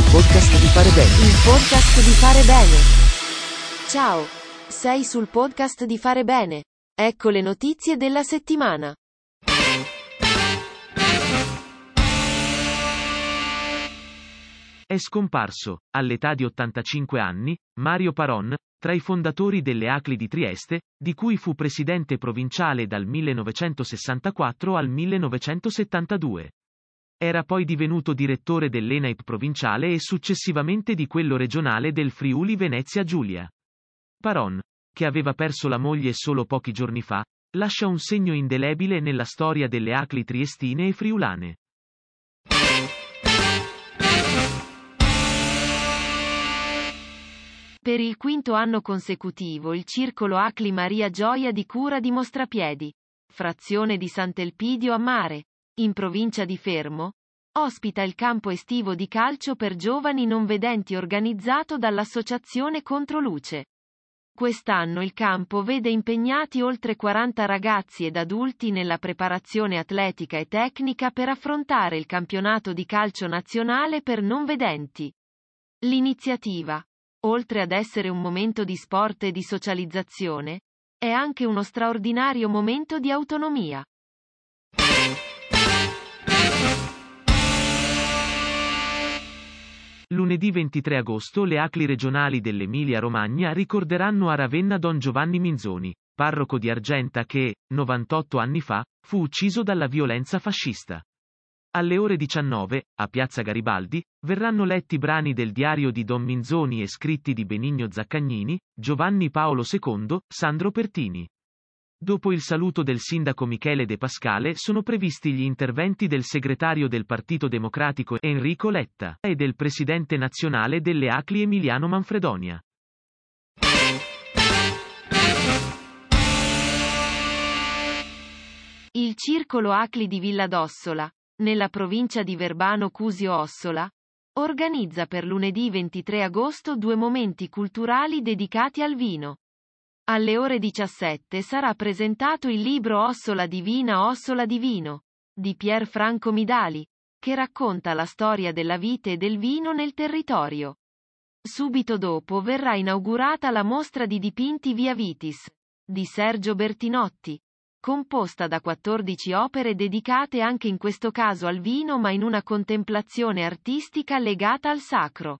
podcast di Fare Bene. Il podcast di Fare Bene. Ciao, sei sul podcast di Fare Bene. Ecco le notizie della settimana. È scomparso, all'età di 85 anni, Mario Paron, tra i fondatori delle ACLI di Trieste, di cui fu presidente provinciale dal 1964 al 1972. Era poi divenuto direttore dell'ENAIP provinciale e successivamente di quello regionale del Friuli Venezia Giulia. Paron, che aveva perso la moglie solo pochi giorni fa, lascia un segno indelebile nella storia delle ACLI triestine e friulane. Per il quinto anno consecutivo il Circolo ACLI Maria Gioia di Cura di Mostrapiedi, frazione di Sant'Elpidio a Mare, in provincia di Fermo, ospita il campo estivo di calcio per giovani non vedenti organizzato dall'Associazione Controluce. Quest'anno il campo vede impegnati oltre 40 ragazzi ed adulti nella preparazione atletica e tecnica per affrontare il campionato di calcio nazionale per non vedenti. L'iniziativa, oltre ad essere un momento di sport e di socializzazione, è anche uno straordinario momento di autonomia. Lunedì 23 agosto le ACLI regionali dell'Emilia-Romagna ricorderanno a Ravenna Don Giovanni Minzoni, parroco di Argenta che, 98 anni fa, fu ucciso dalla violenza fascista. Alle ore 19, a Piazza Garibaldi, verranno letti brani del diario di Don Minzoni e scritti di Benigno Zaccagnini, Giovanni Paolo II, Sandro Pertini. Dopo il saluto del sindaco Michele De Pascale sono previsti gli interventi del segretario del Partito Democratico Enrico Letta e del presidente nazionale delle ACLI Emiliano Manfredonia. Il Circolo ACLI di Villa d'Ossola, nella provincia di Verbano Cusio Ossola, organizza per lunedì 23 agosto 2 momenti culturali dedicati al vino. Alle ore 17 sarà presentato il libro Ossola Divina Ossola di Vino, di Pier Franco Midali, che racconta la storia della vite e del vino nel territorio. Subito dopo verrà inaugurata la mostra di dipinti Via Vitis, di Sergio Bertinotti, composta da 14 opere dedicate anche in questo caso al vino ma in una contemplazione artistica legata al sacro.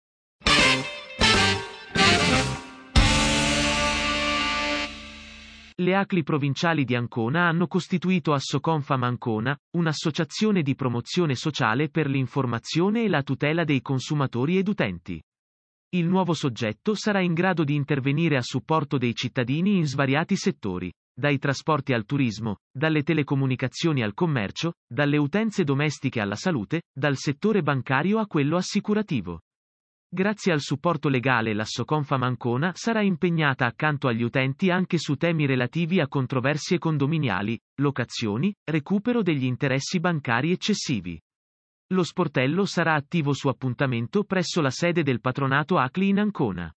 Le ACLI provinciali di Ancona hanno costituito Assoconfam Ancona, un'associazione di promozione sociale per l'informazione e la tutela dei consumatori ed utenti. Il nuovo soggetto sarà in grado di intervenire a supporto dei cittadini in svariati settori, dai trasporti al turismo, dalle telecomunicazioni al commercio, dalle utenze domestiche alla salute, dal settore bancario a quello assicurativo. Grazie al supporto legale l'Assoconfam Ancona sarà impegnata accanto agli utenti anche su temi relativi a controversie condominiali, locazioni, recupero degli interessi bancari eccessivi. Lo sportello sarà attivo su appuntamento presso la sede del patronato ACLI in Ancona.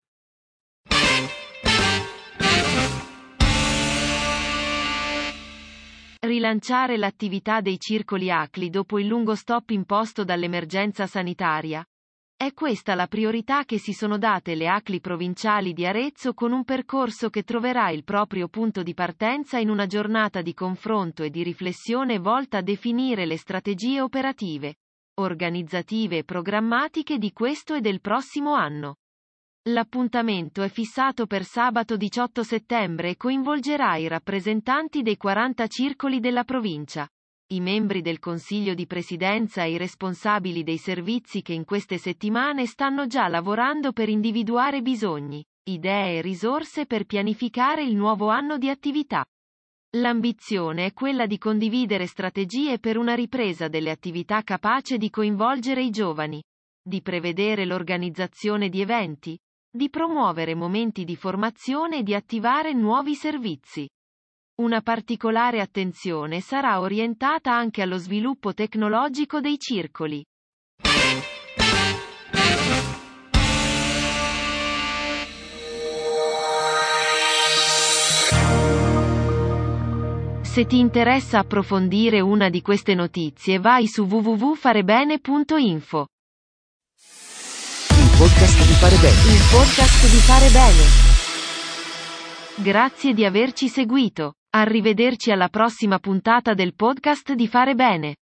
Rilanciare l'attività dei circoli ACLI dopo il lungo stop imposto dall'emergenza sanitaria. È questa la priorità che si sono date le ACLI provinciali di Arezzo con un percorso che troverà il proprio punto di partenza in una giornata di confronto e di riflessione volta a definire le strategie operative, organizzative e programmatiche di questo e del prossimo anno. L'appuntamento è fissato per sabato 18 settembre e coinvolgerà i rappresentanti dei 40 circoli della provincia, i membri del Consiglio di Presidenza e i responsabili dei servizi che in queste settimane stanno già lavorando per individuare bisogni, idee e risorse per pianificare il nuovo anno di attività. L'ambizione è quella di condividere strategie per una ripresa delle attività capace di coinvolgere i giovani, di prevedere l'organizzazione di eventi, di promuovere momenti di formazione e di attivare nuovi servizi. Una particolare attenzione sarà orientata anche allo sviluppo tecnologico dei circoli. Se ti interessa approfondire una di queste notizie vai su www.farebene.info. podcast di Fare Bene. Il podcast di Fare Bene. Grazie di averci seguito. Arrivederci alla prossima puntata del podcast di Fare Bene.